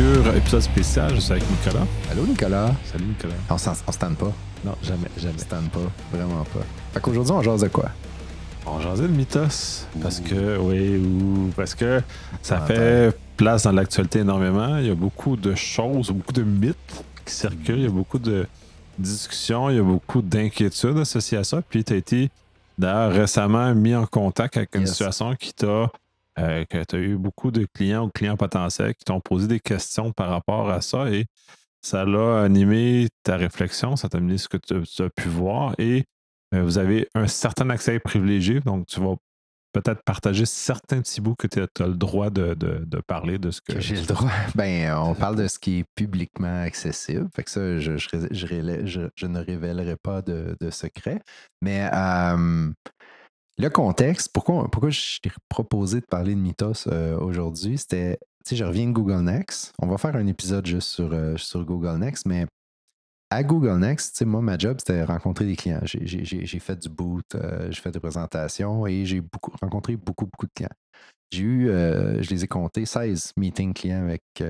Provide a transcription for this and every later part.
Obscur, épisode spécial. Je suis avec Nicolas. Allô Nicolas. Salut Nicolas. On se tanne pas. Non, jamais. On se tanne pas. Vraiment pas. Fait qu'aujourd'hui, on jase de quoi? On jasait de mythos. Parce que ça Ah, fait place dans l'actualité énormément. Il y a beaucoup de choses, beaucoup de mythes qui circulent. Il y a beaucoup de discussions. Il y a beaucoup d'inquiétudes associées à ça. Puis tu as été d'ailleurs récemment mis en contact avec une situation qui t'a... que tu as eu beaucoup de clients ou clients potentiels qui t'ont posé des questions par rapport à ça et ça l'a animé ta réflexion, ça t'a amené ce que tu as pu voir et vous avez un certain accès privilégié, donc tu vas peut-être partager certains petits bouts que tu as le droit de parler de ce que... J'ai le droit. Ben, on parle de ce qui est publiquement accessible. Fait que ça, je ne révélerai pas de secret. Mais le contexte, pourquoi je t'ai proposé de parler de Mythos aujourd'hui, c'était, tu sais, je reviens de Google Next. On va faire un épisode juste sur Google Next, mais à Google Next, tu sais, moi, ma job, c'était rencontrer des clients. J'ai fait du boot, j'ai fait des présentations et j'ai rencontré beaucoup de clients. J'ai eu, je les ai comptés, 16 meetings clients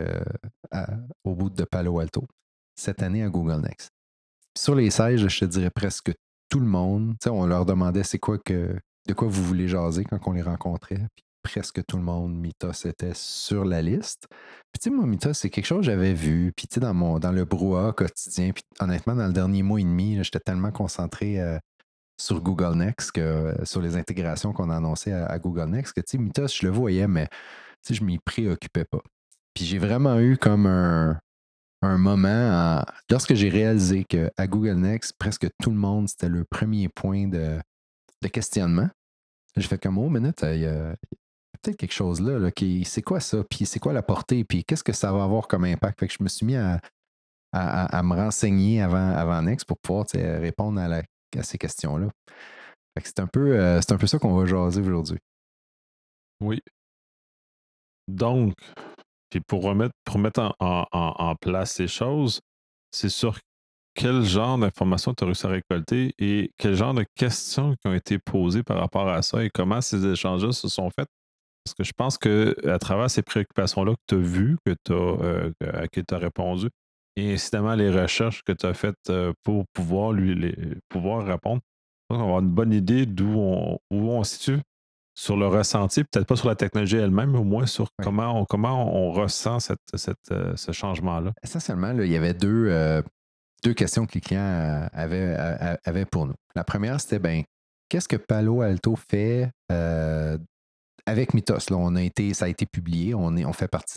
au bout de Palo Alto cette année à Google Next. Puis sur les 16, je te dirais presque tout le monde, tu sais, on leur demandait de quoi vous voulez jaser quand on les rencontrait. Puis presque tout le monde, Mythos était sur la liste. Puis tu sais, moi, Mythos, c'est quelque chose que j'avais vu. Puis tu sais, dans le brouhaha quotidien, puis honnêtement, dans le dernier mois et demi, là, j'étais tellement concentré sur Google Next, sur les intégrations qu'on a annoncées à Google Next, que tu sais, Mythos, je le voyais, mais tu sais, je m'y préoccupais pas. Puis j'ai vraiment eu comme un moment, lorsque j'ai réalisé qu'à Google Next, presque tout le monde, c'était le premier point de questionnement. J'ai fait comme, oh, minute, il y a peut-être quelque chose là, c'est quoi ça? Puis c'est quoi la portée? Puis qu'est-ce que ça va avoir comme impact? Fait que je me suis mis à me renseigner avant Next pour pouvoir répondre à ces questions-là. Fait que c'est un peu ça qu'on va jaser aujourd'hui. Oui. Donc, puis pour mettre en place ces choses, c'est sur quel genre d'informations tu as réussi à récolter et quel genre de questions qui ont été posées par rapport à ça et comment ces échanges-là se sont faits. Parce que je pense qu'à travers ces préoccupations-là que tu as vues, à qui tu as répondu, et incidemment les recherches que tu as faites pour pouvoir répondre, je pense qu'on va avoir une bonne idée où on se situe sur le ressenti, peut-être pas sur la technologie elle-même, mais au moins sur comment on ressent ce changement-là. Essentiellement, là, il y avait deux questions que les clients avaient pour nous. La première, c'était, qu'est-ce que Palo Alto fait avec Mythos? Là, ça a été publié, on fait partie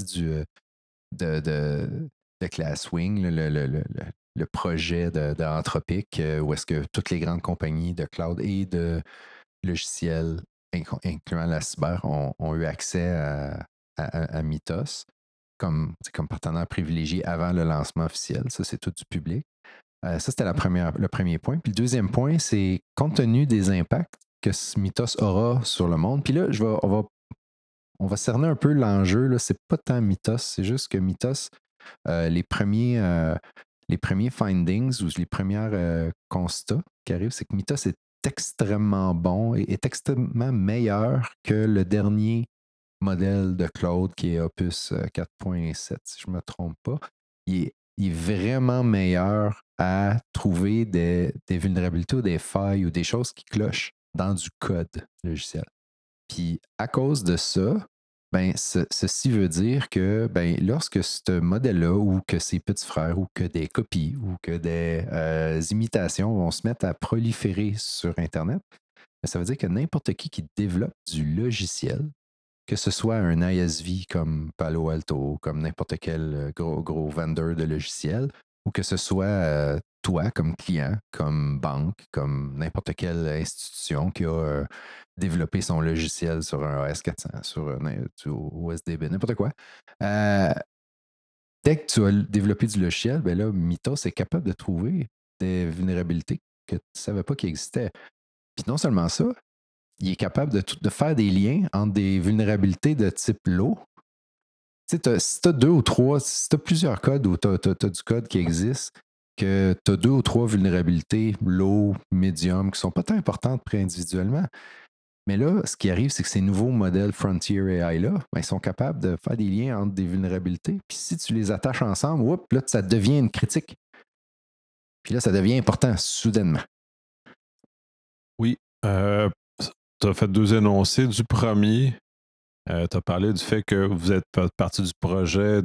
de Glasswing, le projet d'Anthropic, où est-ce que toutes les grandes compagnies de cloud et de logiciels, incluant la cyber, ont eu accès à Mythos comme partenaire privilégié avant le lancement officiel. Ça, c'est tout du public. Ça, c'était le premier point. Puis le deuxième point, c'est compte tenu des impacts que ce Mythos aura sur le monde. Puis là, on va cerner un peu l'enjeu. Là. C'est pas tant Mythos, c'est juste que Mythos, les premiers findings ou les premiers constats qui arrivent, c'est que Mythos est extrêmement bon et est extrêmement meilleur que le dernier modèle de cloud qui est Opus 4.7, si je ne me trompe pas. Il est vraiment meilleur à trouver des vulnérabilités ou des failles ou des choses qui clochent dans du code logiciel. Puis à cause de ça, ceci veut dire que lorsque ce modèle-là ou que ses petits frères ou que des copies ou que des imitations vont se mettre à proliférer sur Internet, ça veut dire que n'importe qui développe du logiciel, que ce soit un ISV comme Palo Alto, comme n'importe quel gros vendeur de logiciels, ou que ce soit toi comme client, comme banque, comme n'importe quelle institution qui a développé son logiciel sur un AS400, sur un OSDB, n'importe quoi. Dès que tu as développé du logiciel, là, Mythos est capable de trouver des vulnérabilités que tu ne savais pas qu'ils existaient. Puis non seulement ça, il est capable de faire des liens entre des vulnérabilités de type low. Tu sais, si tu as deux ou trois, si tu as plusieurs codes ou tu as du code qui existe, que tu as deux ou trois vulnérabilités low, medium, qui ne sont pas tant importantes individuellement, Mais là, ce qui arrive, c'est que ces nouveaux modèles Frontier AI-là, ben, ils sont capables de faire des liens entre des vulnérabilités. Puis si tu les attaches ensemble, là, ça devient une critique. Puis là, ça devient important soudainement. Oui. Tu as fait deux énoncés. Du premier, tu as parlé du fait que vous êtes partie du projet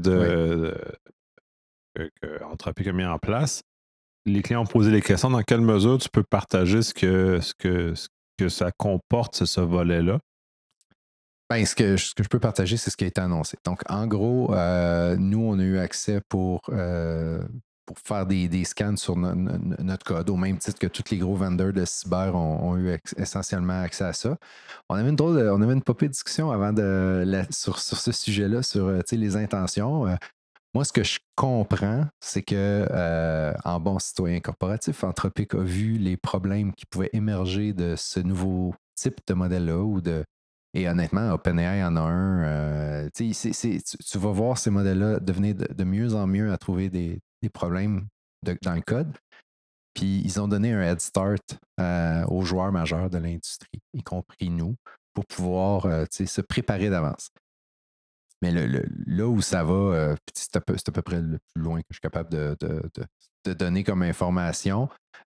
que Anthropic a mis en place. Les clients ont posé des questions. Dans quelle mesure tu peux partager ce que ça comporte, ce volet-là? Ben, ce que je peux partager, c'est ce qui a été annoncé. Donc, en gros, nous, on a eu accès pour faire des scans sur notre code, au même titre que tous les gros vendeurs de cyber ont eu essentiellement accès à ça. On avait une popée de discussion avant sur ce sujet-là, sur les intentions. Moi, ce que je comprends, c'est que en bon citoyen corporatif, Anthropic a vu les problèmes qui pouvaient émerger de ce nouveau type de modèle-là et honnêtement, OpenAI en a un. Tu vas voir ces modèles-là devenir de mieux en mieux à trouver des problèmes dans le code. Puis ils ont donné un head start aux joueurs majeurs de l'industrie, y compris nous, pour pouvoir se préparer d'avance. Mais là où ça va, c'est à peu près le plus loin que je suis capable de donner comme information.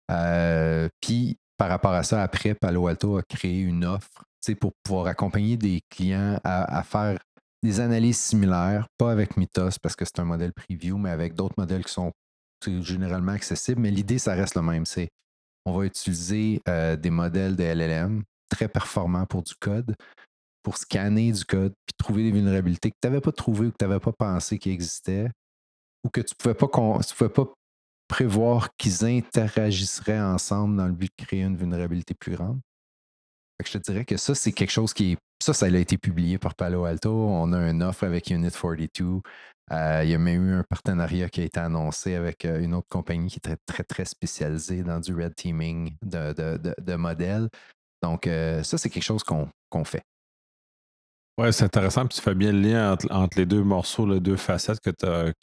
Puis par rapport à ça, après, Palo Alto a créé une offre pour pouvoir accompagner des clients à faire des analyses similaires, pas avec Mythos parce que c'est un modèle preview, mais avec d'autres modèles qui sont généralement accessibles. Mais l'idée, ça reste le même. On va utiliser des modèles de LLM très performants pour du code, pour scanner du code puis trouver des vulnérabilités que tu n'avais pas trouvées ou que tu n'avais pas pensé qu'ils existaient ou que tu ne pouvais pas prévoir qu'ils interagisseraient ensemble dans le but de créer une vulnérabilité plus grande. Fait que je te dirais que ça, c'est quelque chose ça a été publié par Palo Alto. On a une offre avec Unit 42. Il y a même eu un partenariat qui a été annoncé avec une autre compagnie qui est très, très, très spécialisée dans du red teaming de modèles. Donc, ça, c'est quelque chose qu'on fait. Ouais, c'est intéressant. Puis tu fais bien le lien entre les deux morceaux, les deux facettes que tu as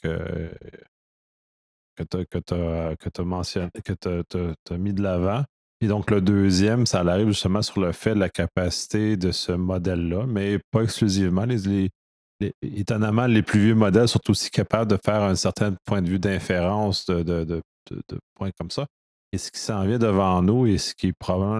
mentionné, que tu as mis de l'avant. Et donc, le deuxième, ça arrive justement sur le fait de la capacité de ce modèle-là, mais pas exclusivement. Étonnamment, les plus vieux modèles sont aussi capables de faire un certain point de vue d'inférence de points comme ça. Et ce qui s'en vient devant nous et ce qui est probablement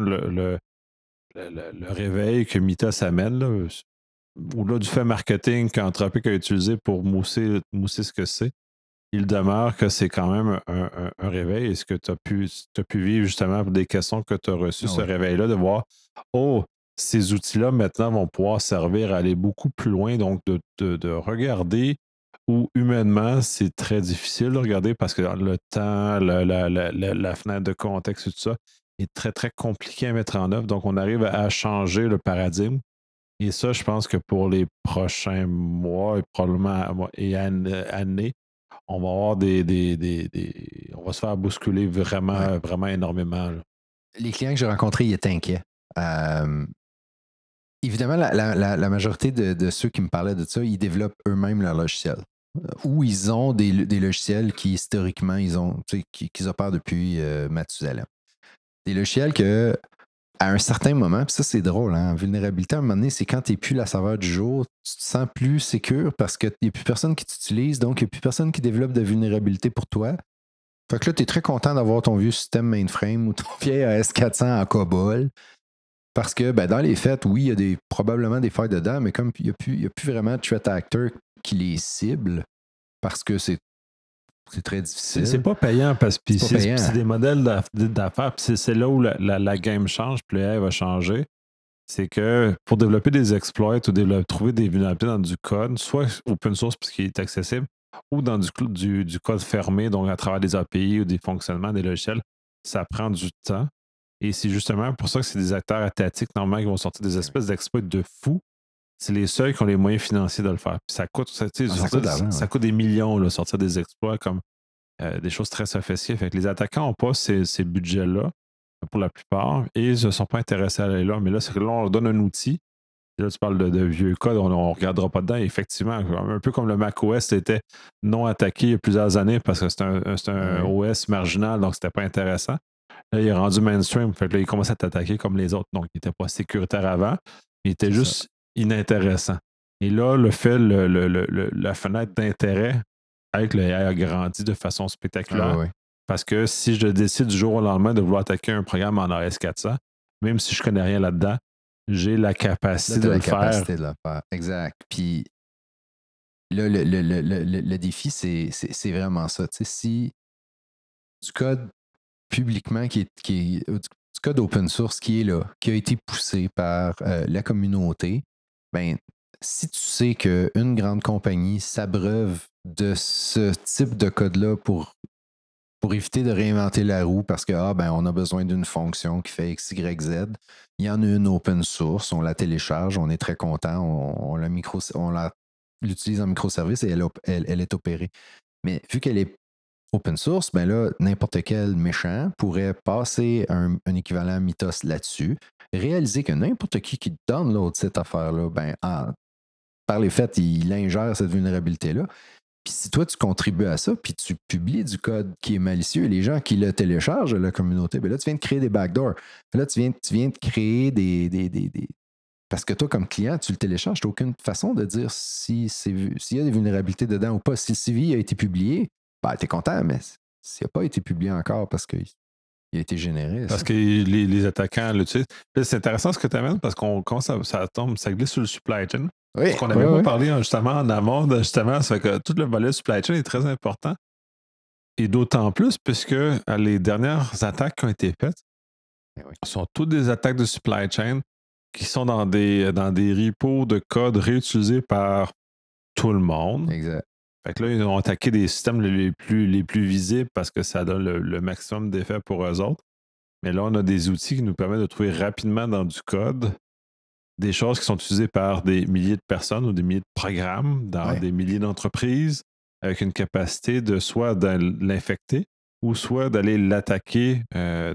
le réveil que Mythos amène, là, au-delà du fait marketing qu'Anthropic a utilisé pour mousser ce que c'est, il demeure que c'est quand même un réveil. Est-ce que tu as pu vivre justement des questions que tu as reçues, ce réveil-là, de voir, oh, ces outils-là maintenant vont pouvoir servir à aller beaucoup plus loin, donc de regarder où humainement c'est très difficile de regarder parce que le temps, la fenêtre de contexte et tout ça est très, très compliqué à mettre en œuvre. Donc, on arrive à changer le paradigme. Et ça, je pense que pour les prochains mois et probablement années, on va avoir on va se faire bousculer vraiment, vraiment énormément. Là. Les clients que j'ai rencontrés, ils étaient inquiets. Évidemment, la majorité de ceux qui me parlaient de ça, ils développent eux-mêmes leur logiciel. Ou ils ont des logiciels qui, historiquement, qu'ils opèrent depuis Mathusalem. Des logiciels que, à un certain moment, puis ça, c'est drôle, hein, vulnérabilité, à un moment donné, c'est quand tu n'es plus la saveur du jour, tu te sens plus sécure parce qu'il n'y a plus personne qui t'utilise, donc il n'y a plus personne qui développe de vulnérabilité pour toi. Fait que là, tu es très content d'avoir ton vieux système mainframe ou ton vieil AS400 en COBOL. Parce que dans les faits, oui, il y a probablement des failles dedans, mais comme il n'y a plus vraiment de threat actor qui les cible, parce que c'est très difficile. C'est pas payant parce que c'est des modèles d'affaires. C'est là où la game change, puis l'AI va changer. C'est que pour développer des exploits ou trouver des vulnérabilités dans du code, soit open source parce qu'il est accessible, ou dans du code fermé, donc à travers des API ou des fonctionnements des logiciels, ça prend du temps. Et c'est justement pour ça que c'est des acteurs étatiques, normalement, qui vont sortir des espèces d'exploits de fous. C'est les seuls qui ont les moyens financiers de le faire. Puis ça coûte, ça coûte des millions, là, sortir des exploits comme des choses très sophistiquées. Fait que les attaquants n'ont pas ces budgets-là pour la plupart et ils ne sont pas intéressés à aller là. Mais là, c'est que là, on leur donne un outil. Et là, tu parles de vieux code, on ne regardera pas dedans. Et effectivement, un peu comme le macOS était non attaqué il y a plusieurs années parce que c'est un OS marginal, donc c'était pas intéressant. Là, il est rendu mainstream. Fait que là, il commence à t'attaquer comme les autres. Donc, il n'était pas sécuritaire avant. Il était C'est ça. juste inintéressant. Et là, la fenêtre d'intérêt avec le AI a grandi de façon Ah, spectaculaire. ouais. Parce que si je décide du jour au lendemain de vouloir attaquer un programme en AS400, même si je connais rien là-dedans, j'ai la Là, capacité tu as de la le faire. capacité de le faire. Exact. Puis là, le défi, c'est vraiment ça. Tu sais, si du code publiquement du code open source qui est là, qui a été poussé par la communauté, ben, si tu sais qu'une grande compagnie s'abreuve de ce type de code-là pour éviter de réinventer la roue parce que on a besoin d'une fonction qui fait X, Y, Z. Il y en a une open source, on la télécharge, on est très content, on l'utilise en microservice et elle est opérée. Mais vu qu'elle est open source, ben là, n'importe quel méchant pourrait passer un équivalent Mythos là-dessus, réaliser que n'importe qui download cette affaire-là, par les faits, il ingère cette vulnérabilité-là. Puis si toi, tu contribues à ça, puis tu publies du code qui est malicieux, et les gens qui le téléchargent, la communauté, ben là, tu viens de créer des backdoors. Là, tu viens de créer des. Parce que toi, comme client, tu le télécharges, tu n'as aucune façon de dire s'il y a des vulnérabilités dedans ou pas. Si le CV a été publié, tu es content, mais s'il n'a pas été publié encore parce qu'il a été généré. Parce Ça. que les attaquants l'utilisent. C'est intéressant ce que tu amènes parce qu'on commence ça tombe, ça glisse sur le supply chain. Oui, Ce qu'on n'avait pas parlé justement en amont, justement, ça fait que tout le volet supply chain est très important. Et d'autant plus puisque les dernières attaques qui ont été faites sont toutes des attaques de supply chain qui sont dans des repos de code réutilisés par tout le monde. Exact. Fait que là, ils ont attaqué des systèmes les plus visibles parce que ça donne le maximum d'effets pour eux autres. Mais là, on a des outils qui nous permettent de trouver rapidement dans du code des choses qui sont utilisées par des milliers de personnes ou des milliers de programmes dans des milliers d'entreprises avec une capacité de soit de l'infecter ou soit d'aller l'attaquer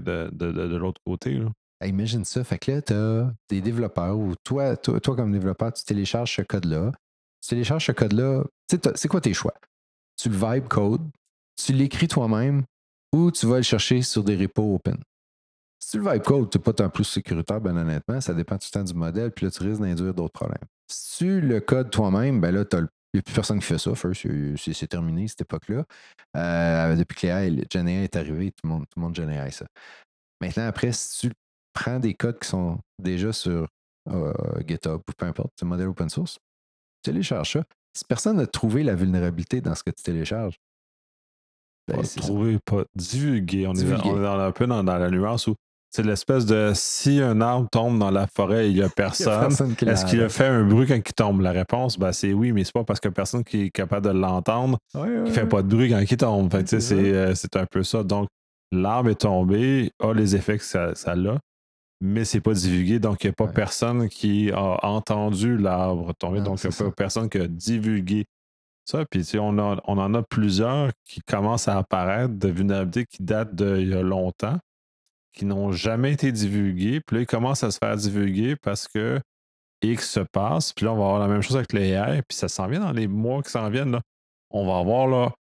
de l'autre côté. Là. Imagine ça. Fait que là, tu as des développeurs ou toi, comme développeur, tu télécharges ce code-là. Tu télécharges ce code-là. C'est quoi tes choix? Tu le vibe code, tu l'écris toi-même ou tu vas le chercher sur des repos open. Si tu le vibe code, tu n'es pas tant plus sécuritaire, ben honnêtement, ça dépend tout le temps du modèle, puis là, tu risques d'induire d'autres problèmes. Si tu le codes toi-même, ben là, il n'y a plus personne qui fait ça. First, c'est terminé cette époque-là. Depuis que GenAI est arrivé, tout le monde GenAI ça. Maintenant, après, si tu prends des codes qui sont déjà sur GitHub ou peu importe, c'est un modèle open source, tu télécharges ça. Si personne n'a trouvé la vulnérabilité dans ce que tu télécharges, Pas trouver, pas divulguer. On est un peu dans la nuance où c'est l'espèce de si un arbre tombe dans la forêt et il n'y a personne, est-ce qu'il a fait un bruit quand il tombe? La réponse, c'est oui, mais c'est pas parce que personne qui est capable de l'entendre qui fait pas de bruit quand il tombe. Fait que, c'est un peu ça. Donc, l'arbre est tombé, a les effets que ça a, mais c'est pas divulgué. Donc, il n'y a pas personne qui a entendu l'arbre tomber. Donc, il n'y a pas personne qui a divulgué ça. Puis, on en a plusieurs qui commencent à apparaître de vulnérabilités qui datent d'il y a longtemps, qui n'ont jamais été divulguées. Puis là, ils commencent à se faire divulguer parce que X se passe. Puis là, on va avoir la même chose avec les AI. Puis ça s'en vient dans les mois qui s'en viennent. Là. On va avoir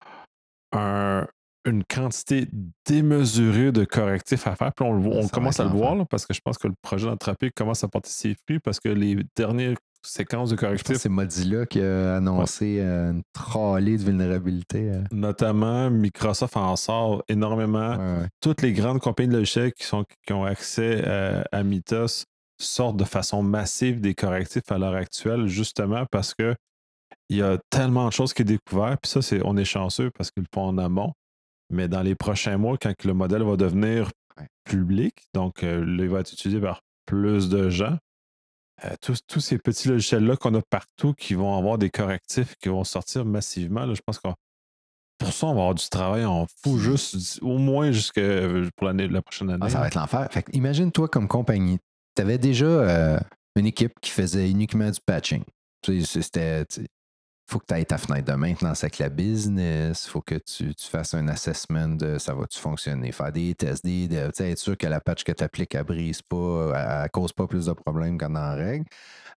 là, une quantité démesurée de correctifs à faire. Puis on commence à le voir là, parce que je pense que le projet d'Anthropic commence à porter ses fruits parce que les dernières séquences de correctifs. C'est Mozilla qui a annoncé une trolley de vulnérabilité. Notamment, Microsoft en sort énormément. Toutes les grandes compagnies de logiciels qui ont accès à Mythos sortent de façon massive des correctifs à l'heure actuelle, justement parce que il y a tellement de choses qui sont découvertes. Puis ça, on est chanceux parce qu'ils le font en amont. Mais dans les prochains mois, quand le modèle va devenir public, donc là, il va être utilisé par plus de gens, tous ces petits logiciels-là qu'on a partout qui vont avoir des correctifs qui vont sortir massivement, là, je pense que pour ça, on va avoir du travail en fou, juste au moins pour la prochaine année. Ça va être l'enfer. Imagine-toi comme compagnie, tu avais déjà une équipe qui faisait uniquement du patching. Faut que tu ailles ta fenêtre de maintenance avec la business, il faut que tu fasses un assessment de ça va-tu fonctionner, faire des tests, être sûr que la patch que tu appliques, elle brise pas, elle cause pas plus de problèmes qu'en en règle.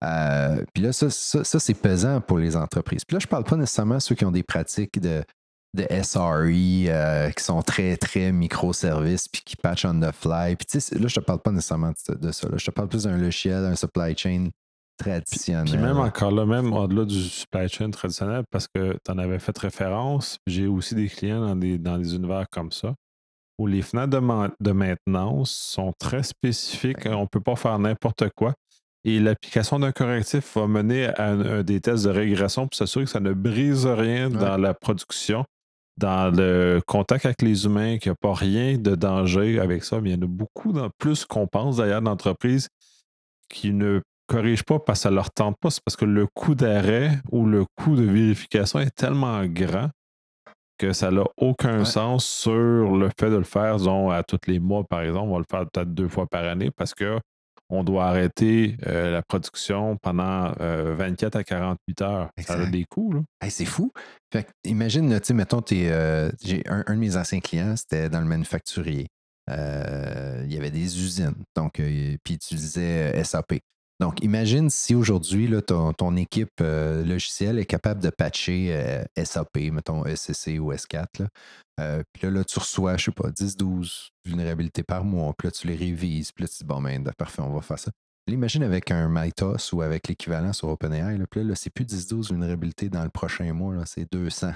Puis là, ça c'est pesant pour les entreprises. Puis là, je parle pas nécessairement de ceux qui ont des pratiques de de SRE qui sont très, très microservices puis qui patchent on the fly. Puis tu sais, là, je te parle pas nécessairement de ça. Là. Je te parle plus d'un logiciel, un supply chain Puis même traditionnel. encore là, même au-delà du supply chain traditionnel, parce que tu en avais fait référence, j'ai aussi des clients dans des univers comme ça, où les fenêtres de maintenance sont très spécifiques. Ben, On ne peut pas faire n'importe quoi. Et l'application d'un correctif va mener à des tests de régression pour s'assurer que ça ne brise rien ouais, dans la production, dans le contact avec les humains, qu'il n'y a pas rien de danger avec ça. Mais il y en a beaucoup, plus qu'on pense d'ailleurs, d'entreprises qui ne corrigent pas parce que ça ne leur tente pas. C'est parce que le coût d'arrêt ou le coût de vérification est tellement grand que ça n'a aucun ouais, sens sur le fait de le faire, disons, à tous les mois, par exemple. On va le faire peut-être 2 fois par année parce que on doit arrêter la production pendant 24 à 48 heures. Ça a exact. des coûts, là. Hey, c'est fou. Fait que, imagine, là, tu sais, mettons, j'ai un de mes anciens clients, c'était dans le manufacturier. Il y avait des usines, donc, puis il utilisait SAP. Donc, imagine si aujourd'hui, là, ton équipe logicielle est capable de patcher SAP, mettons SCC ou S4. Là. Puis là, tu reçois, je sais pas, 10-12 vulnérabilités par mois. Puis là, tu les révises. Puis là, tu dis, bon, ben, parfait, on va faire ça. Là, imagine avec un Mytos ou avec l'équivalent sur OpenAI, là, puis là, c'est plus 10-12 vulnérabilités dans le prochain mois, là, c'est 200.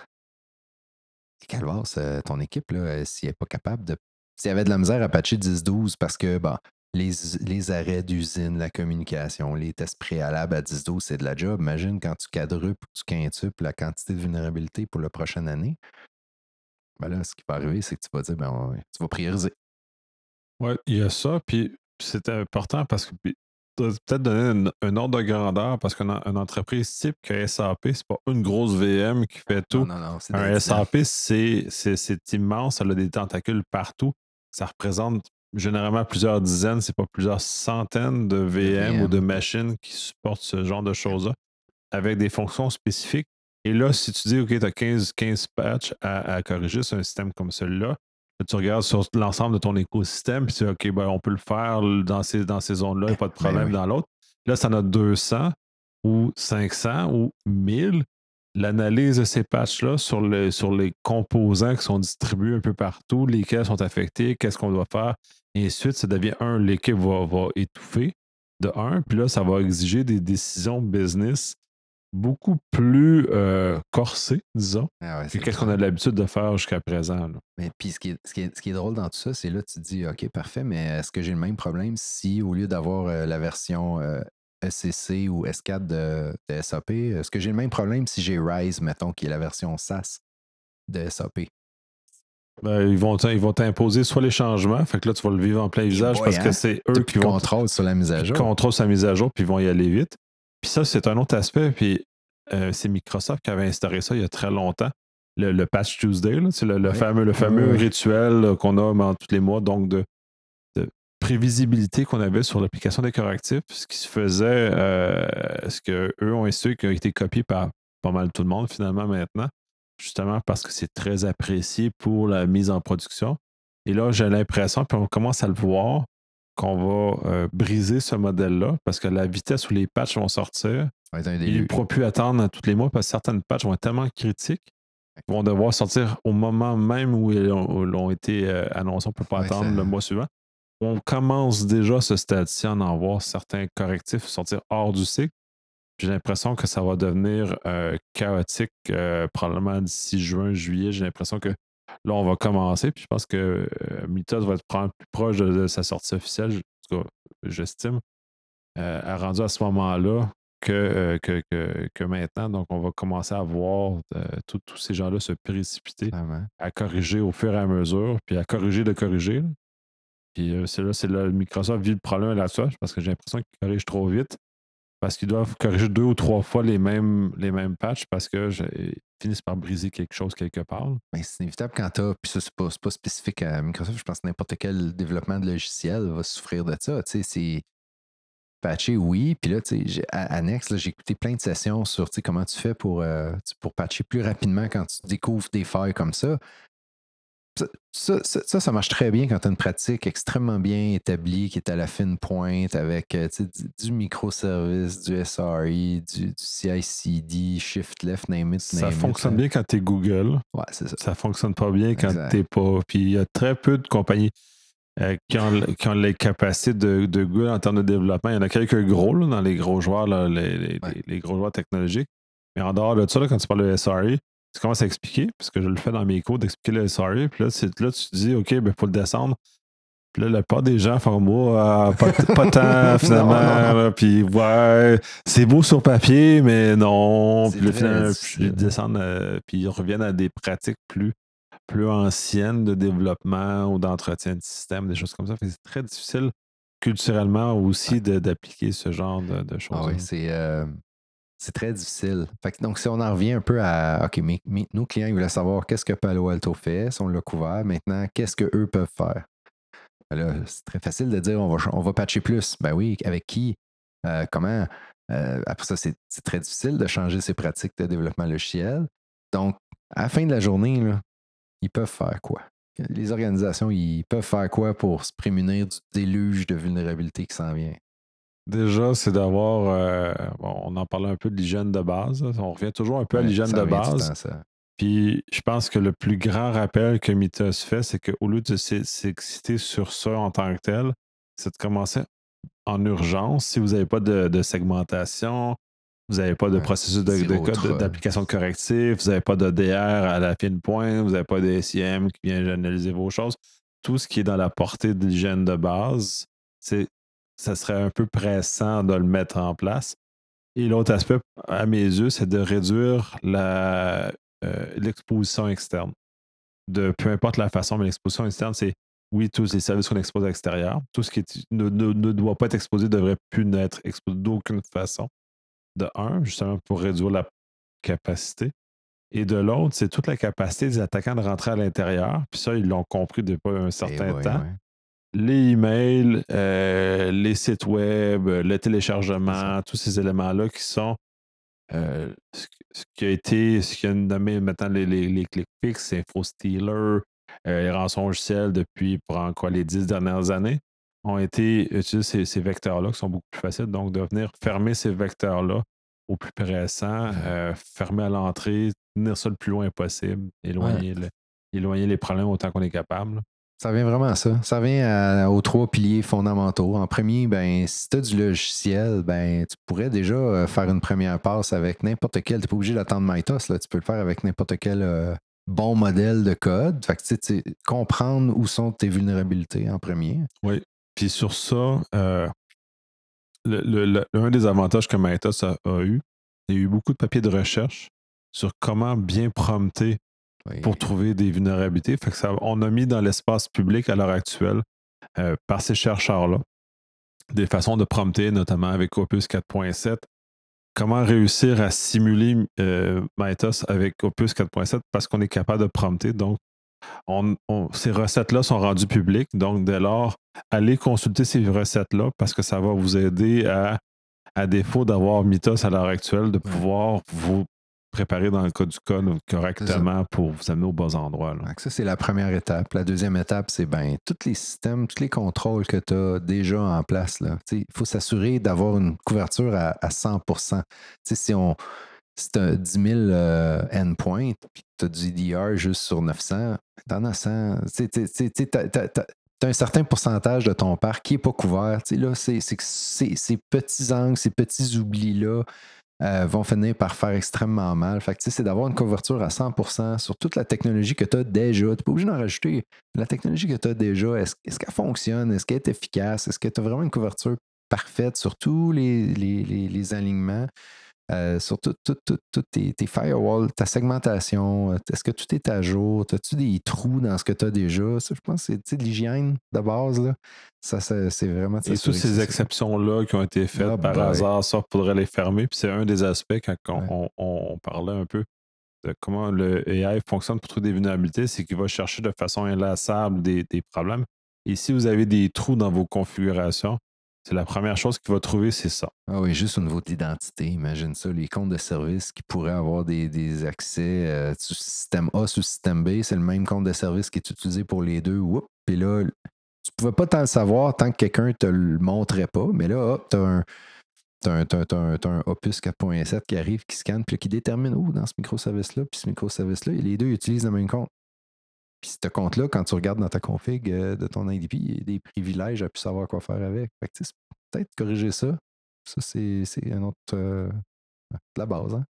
Et Calvas, ton équipe, là, s'il n'est pas capable de. S'il y avait de la misère à patcher 10-12 parce que bon, les arrêts d'usine, la communication, les tests préalables à 10-12, c'est de la job. Imagine quand tu quadruples ou tu quintuples la quantité de vulnérabilité pour la prochaine année. Ben là, ce qui va arriver, c'est que tu vas dire, tu vas prioriser. Ouais, il y a ça, puis c'est important parce que peut-être donner un ordre de grandeur parce qu'une entreprise type que SAP, c'est pas une grosse VM qui fait Non, tout. non, non, c'est Un des dizaines SAP, c'est immense, ça a des tentacules partout. Ça représente généralement plusieurs dizaines, c'est pas plusieurs centaines de de VM ou de VM. machines qui supportent ce genre de choses-là avec des fonctions spécifiques. Et là, si tu dis, OK, tu as 15 patchs à corriger sur un système comme celui-là, là, tu regardes sur l'ensemble de ton écosystème, puis tu dis, OK, ben, on peut le faire dans ces zones-là, il n'y a pas de Ben problème oui. dans l'autre. Là, ça en a 200 ou 500 ou 1000. L'analyse de ces patchs-là sur les composants qui sont distribués un peu partout, lesquels sont affectés, qu'est-ce qu'on doit faire, et ensuite, ça devient l'équipe va étouffer de un, puis là, ça va exiger des décisions business beaucoup plus corsé, disons, Ah ouais, que c'est qu'est-ce qu'on clair. a l'habitude de faire jusqu'à présent, là. Mais puis ce qui est drôle dans tout ça, c'est là, tu te dis, OK, parfait, mais est-ce que j'ai le même problème si au lieu d'avoir la version ECC ou S4 de SAP, est-ce que j'ai le même problème si j'ai Rise, mettons, qui est la version SaaS de SAP? Ben, ils vont t'imposer soit les changements, fait que là, tu vas le vivre en plein Et visage boy, parce que hein? c'est T'as eux plus de qui vont contrôle sur la mise à qui jour. contrôlent sa mise à jour, puis ils vont y aller vite. Puis ça, c'est un autre aspect, puis c'est Microsoft qui avait instauré ça il y a très longtemps. Le Patch Tuesday, là, c'est Oui, le oui, oui, fameux oui. rituel qu'on a tous les mois, donc de prévisibilité qu'on avait sur l'application des correctifs, ce qui se faisait, ce qu'eux ont institué, qui a été copié par pas mal tout le monde finalement maintenant, justement parce que c'est très apprécié pour la mise en production. Et là, j'ai l'impression, puis on commence à le voir, qu'on va briser ce modèle-là parce que la vitesse où les patchs vont sortir, Ça va être un il ne début. pourra plus attendre à tous les mois parce que certaines patchs vont être tellement critiques qu'ils vont devoir sortir au moment même où ils ont été annoncés. On ne peut pas Ouais, ça. attendre le mois suivant. On commence déjà à ce stade-ci à en voir certains correctifs sortir hors du cycle. J'ai l'impression que ça va devenir chaotique probablement d'ici juin, juillet. J'ai l'impression que là, on va commencer. Puis je pense que Mythos va être plus proche de sa sortie officielle, en tout cas, j'estime, à rendu à ce moment-là que maintenant. Donc, on va commencer à voir tous ces gens-là se précipiter Clairement. à corriger au fur et à mesure, puis à corriger de corriger, là. Puis c'est là Microsoft vit le problème là-dessus, parce que j'ai l'impression qu'ils corrigent trop vite, parce qu'ils doivent corriger 2 ou 3 fois les mêmes patchs, parce que ils finissent par briser quelque chose quelque part, là. Ben, c'est inévitable quand t'as, puis ça, c'est pas spécifique à Microsoft, je pense que n'importe quel développement de logiciel va souffrir de ça. Tu sais, c'est patcher, oui. Puis là, tu sais, annexe, là, j'ai écouté plein de sessions sur tu sais, comment tu fais pour patcher plus rapidement quand tu découvres des failles comme ça. Ça marche très bien quand tu as une pratique extrêmement bien établie, qui est à la fine pointe, avec du microservice, du SRE, du CI/CD, Shift Left, Ça name it. fonctionne Là. bien quand tu es Google. Ouais, c'est ça. Ça fonctionne pas bien quand Exact. t'es pas. Puis il y a très peu de compagnies qui ont les capacités de Google en termes de développement. Il y en a quelques gros là, dans les gros joueurs, là, les gros joueurs technologiques. Mais en dehors de ça, là, quand tu parles de SRE, tu commences à expliquer, parce que je le fais dans mes cours, d'expliquer le SRE. Puis là, tu te dis, OK, il faut le descendre. Puis là, la plupart des gens font moi, pas tant finalement. Non. Là, puis ouais, c'est beau sur papier, mais non. C'est Puis là, très finalement, difficile. ils descendent, puis ils reviennent à des pratiques plus anciennes de développement ou d'entretien de système, des choses comme ça. Fait que c'est très difficile culturellement aussi d'appliquer ce genre de Ah choses-là. oui, c'est très difficile. Fait que, donc, si on en revient un peu à OK, nos clients ils voulaient savoir qu'est-ce que Palo Alto fait, si on l'a couvert, maintenant, qu'est-ce qu'eux peuvent faire? Ben là, c'est très facile de dire on va patcher plus. Ben oui, avec qui? Comment? Après ça, c'est très difficile de changer ses pratiques de développement logiciel. Donc, à la fin de la journée, là, ils peuvent faire quoi? Les organisations, ils peuvent faire quoi pour se prémunir du déluge de vulnérabilité qui s'en vient? Déjà, c'est d'avoir, bon, on en parlait un peu de l'hygiène de base. Là. On revient toujours un peu à Ouais, l'hygiène ça de revient tout le base. temps, ça. Puis je pense que le plus grand rappel que Mythos fait, c'est qu'au lieu de s'exciter sur ça en tant que tel, c'est de commencer en urgence. Si vous n'avez pas de segmentation, vous n'avez pas de Ouais. processus de Zéro code troll. d'application de correctif, vous n'avez pas de DR à la fine pointe, vous n'avez pas de SIM qui vient analyser vos choses. Tout ce qui est dans la portée de l'hygiène de base, ça serait un peu pressant de le mettre en place. Et l'autre aspect, à mes yeux, c'est de réduire l'exposition externe. Peu importe la façon, mais l'exposition externe, c'est oui, tous les services qu'on expose à l'extérieur. Tout ce qui ne doit pas être exposé ne devrait plus n'être exposé d'aucune façon. De un, justement pour réduire la capacité. Et de l'autre, c'est toute la capacité des attaquants de rentrer à l'intérieur. Puis ça, ils l'ont compris depuis un certain temps. Ouais. Les emails, les sites web, le C'est téléchargement, tous ces éléments-là qui sont ce qui a nommé maintenant les click fix, InfoStealer, les rançons logiciels depuis quoi, les 10 dernières années, ont été utilisés ces vecteurs-là qui sont beaucoup plus faciles. Donc, de venir fermer ces vecteurs-là au plus pressant, fermer à l'entrée, tenir ça le plus loin possible, éloigner les problèmes autant qu'on est capable. Ça revient vraiment à ça. Ça revient aux trois piliers fondamentaux. En premier, ben, si tu as du logiciel, ben, tu pourrais déjà faire une première passe avec n'importe quel. Tu n'es pas obligé d'attendre Mythos. Là. Tu peux le faire avec n'importe quel bon modèle de code. Fait que, tu sais, comprendre où sont tes vulnérabilités en premier. Oui. Puis sur ça, un des avantages que Mythos a eu, il y a eu beaucoup de papiers de recherche sur comment bien prompter pour trouver des vulnérabilités. Fait que on a mis dans l'espace public à l'heure actuelle, par ces chercheurs-là, des façons de prompter, notamment avec Opus 4.7. Comment réussir à simuler Mythos avec Opus 4.7 parce qu'on est capable de prompter. Donc, ces recettes-là sont rendues publiques. Donc, dès lors, allez consulter ces recettes-là parce que ça va vous aider à défaut d'avoir Mythos à l'heure actuelle, de pouvoir vous préparer dans le cas du code correctement pour vous amener aux bons endroits. Là. Ça, c'est la première étape. La deuxième étape, c'est ben, tous les systèmes, tous les contrôles que tu as déjà en place. Il faut s'assurer d'avoir une couverture à 100%. Si tu as 10 000 endpoints puis tu as du EDR juste sur 900, tu en as 100. Tu as un certain pourcentage de ton parc qui n'est pas couvert. Là, c'est que ces petits angles, ces petits oublis-là, vont finir par faire extrêmement mal. Fait que c'est d'avoir une couverture à 100% sur toute la technologie que tu as déjà. Tu n'es pas obligé d'en rajouter. La technologie que tu as déjà, est-ce qu'elle fonctionne? Est-ce qu'elle est efficace? Est-ce que tu as vraiment une couverture parfaite sur tous les alignements? Sur tous tes firewalls, ta segmentation, est-ce que tout est à jour? As-tu des trous dans ce que tu as déjà? Ça, je pense que c'est de l'hygiène de base. Là. Ça, c'est vraiment de Et toutes ces exceptions-là qui ont été faites par hasard, ça, il faudrait les fermer. Puis c'est un des aspects quand on parlait un peu de comment le AI fonctionne pour trouver des vulnérabilités, c'est qu'il va chercher de façon inlassable des problèmes. Et si vous avez des trous dans vos configurations, C'est la première chose qu'il va trouver, c'est ça. Ah oui, juste au niveau de l'identité, imagine ça, les comptes de service qui pourraient avoir des accès sur système A sur système B, c'est le même compte de service qui est utilisé pour les deux. Puis là, tu pouvais pas tant le savoir tant que quelqu'un te le montrait pas, mais là, hop, t'as un Opus 4.7 qui arrive, qui scanne, puis qui détermine dans ce microservice-là, puis ce microservice-là, les deux utilisent le même compte. Puis ce compte-là, quand tu regardes dans ta config de ton IDP, il y a des privilèges à plus savoir quoi faire avec. Fait que, peut-être corriger ça. Ça, c'est un autre. La base, hein?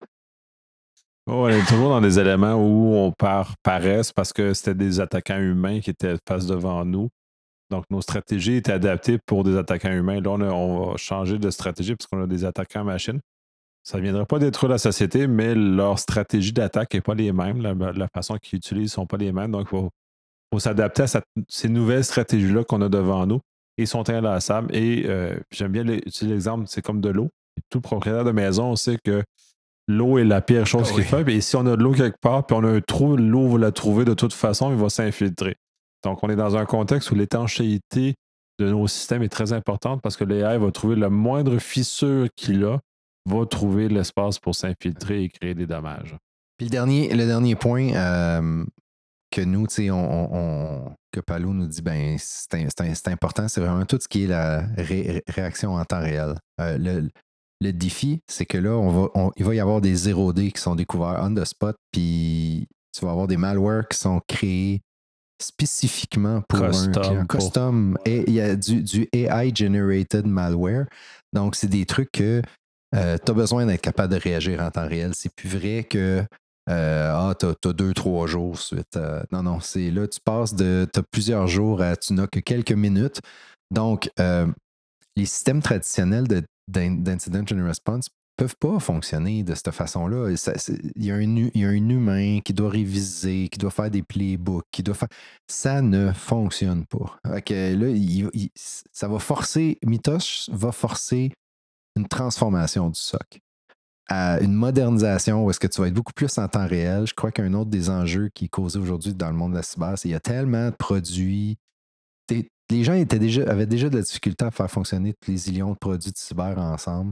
On est toujours dans des éléments où on paresse parce que c'était des attaquants humains qui étaient face devant nous. Donc, nos stratégies étaient adaptées pour des attaquants humains. Là, on va changer de stratégie parce qu'on a des attaquants machines. Ça ne viendra pas détruire la société, mais leur stratégie d'attaque n'est pas les mêmes. La façon qu'ils utilisent ne sont pas les mêmes. Donc, il faut s'adapter à ces nouvelles stratégies-là qu'on a devant nous. Ils sont inlassables. Et j'aime bien utiliser l'exemple, c'est comme de l'eau. Tout propriétaire de maison, on sait que l'eau est la pire chose qu'il fait. Et si on a de l'eau quelque part, puis on a un trou, l'eau va la trouver de toute façon, il va s'infiltrer. Donc, on est dans un contexte où l'étanchéité de nos systèmes est très importante parce que l'AI va trouver la moindre fissure qu'il a, va trouver l'espace pour s'infiltrer et créer des dommages. Puis le dernier point que nous, tu sais, que Palo nous dit, ben, c'est important, c'est vraiment tout ce qui est la réaction en temps réel. Le défi, c'est que là, il va y avoir des 0D qui sont découverts on the spot, puis tu vas avoir des malwares qui sont créés spécifiquement pour un client custom. Et il y a du AI-generated malware. Donc, c'est des trucs que tu as besoin d'être capable de réagir en temps réel. C'est plus vrai que tu as 2-3 jours suite. Non, c'est là, tu passes tu as plusieurs jours à tu n'as que quelques minutes. Donc, les systèmes traditionnels d'incident and response ne peuvent pas fonctionner de cette façon-là. Il y a un humain qui doit réviser, qui doit faire des playbooks, ça ne fonctionne pas. Okay, là, ça va forcer, Mythos va forcer une transformation du SOC à une modernisation où est-ce que tu vas être beaucoup plus en temps réel. Je crois qu'un autre des enjeux qui est causé aujourd'hui dans le monde de la cyber, c'est qu'il y a tellement de produits. Les gens avaient déjà de la difficulté à faire fonctionner tous les zillions de produits de cyber ensemble.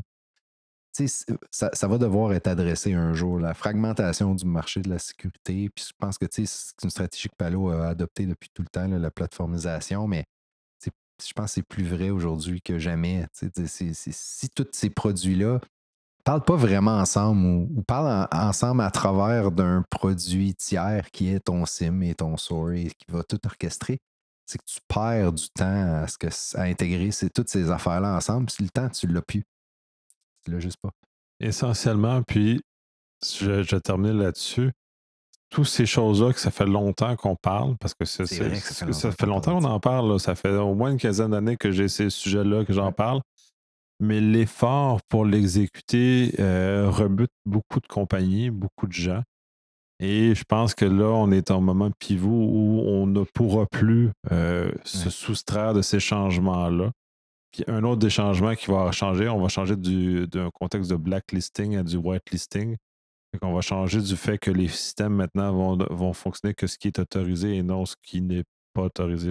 Ça va devoir être adressé un jour, la fragmentation du marché de la sécurité. Puis je pense que c'est une stratégie que Palo a adoptée depuis tout le temps, la plateformisation, mais je pense que c'est plus vrai aujourd'hui que jamais. Si tous ces produits-là ne parlent pas vraiment ensemble ou parlent ensemble à travers d'un produit tiers qui est ton SIM et ton SOAR et qui va tout orchestrer, c'est que tu perds du temps à intégrer toutes ces affaires-là ensemble. Puis le temps, tu ne l'as plus. Tu ne l'as juste pas. Essentiellement, puis je termine là-dessus. Toutes ces choses-là que ça fait longtemps qu'on parle, parce que ça fait longtemps qu'on en parle. Là. Ça fait au moins une quinzaine d'années que j'ai ces sujets-là, que j'en parle. Mais l'effort pour l'exécuter rebute beaucoup de compagnies, beaucoup de gens. Et je pense que là, on est en moment pivot où on ne pourra plus se soustraire de ces changements-là. Puis un autre des changements qui va changer, on va changer d'un contexte de blacklisting à du whitelisting. On va changer du fait que les systèmes maintenant vont fonctionner que ce qui est autorisé et non ce qui n'est pas autorisé.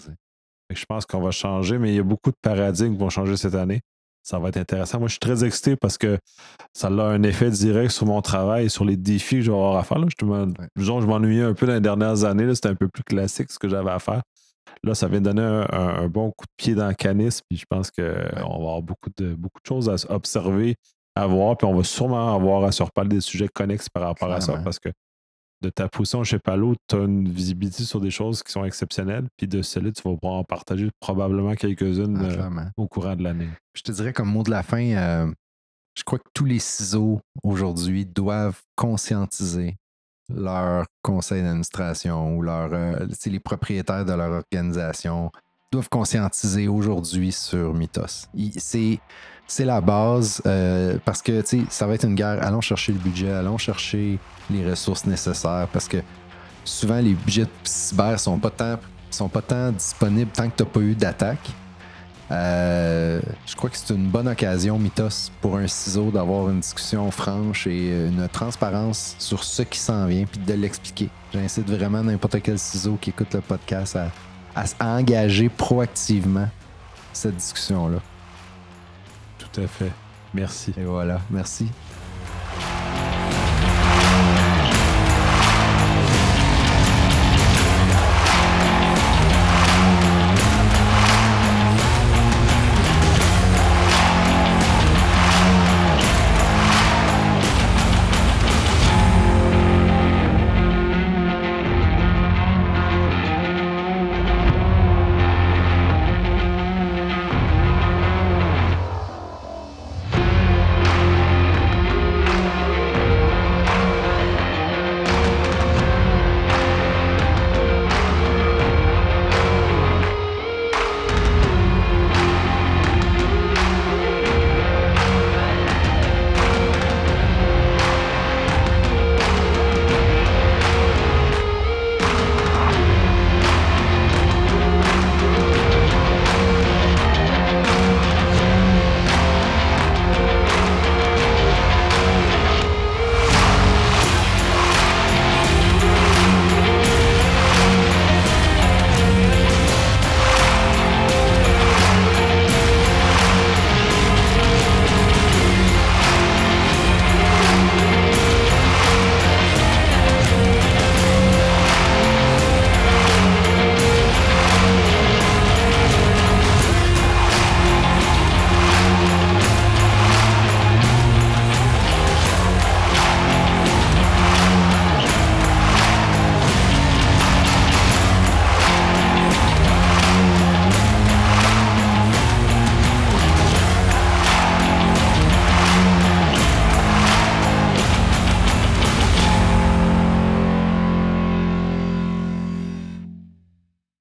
Je pense qu'on va changer, mais il y a beaucoup de paradigmes qui vont changer cette année. Ça va être intéressant. Moi, je suis très excité parce que ça a un effet direct sur mon travail et sur les défis que je vais avoir à faire. Là. Disons, je m'ennuyais un peu dans les dernières années. C'était un peu plus classique ce que j'avais à faire. Là, ça vient de donner un bon coup de pied dans le canis. Puis je pense qu'on va avoir beaucoup de choses à observer, à voir. Puis on va sûrement avoir à se reparler des sujets connexes par rapport à ça parce que de ta position chez Palo, tu as une visibilité sur des choses qui sont exceptionnelles. Puis de celles-là, tu vas pouvoir en partager probablement quelques-unes au courant de l'année. Je te dirais comme mot de la fin, je crois que tous les CISO aujourd'hui doivent conscientiser leur conseil d'administration ou les propriétaires de leur organisation doivent conscientiser aujourd'hui sur Mythos. C'est la base parce que ça va être une guerre. Allons chercher le budget, allons chercher les ressources nécessaires parce que souvent les budgets cyber sont pas tant disponibles tant que tu n'as pas eu d'attaque. Je crois que c'est une bonne occasion, Mythos, pour un CISO d'avoir une discussion franche et une transparence sur ce qui s'en vient puis de l'expliquer. J'incite vraiment n'importe quel CISO qui écoute le podcast à engager proactivement cette discussion-là. à fait. Merci. Et voilà, merci.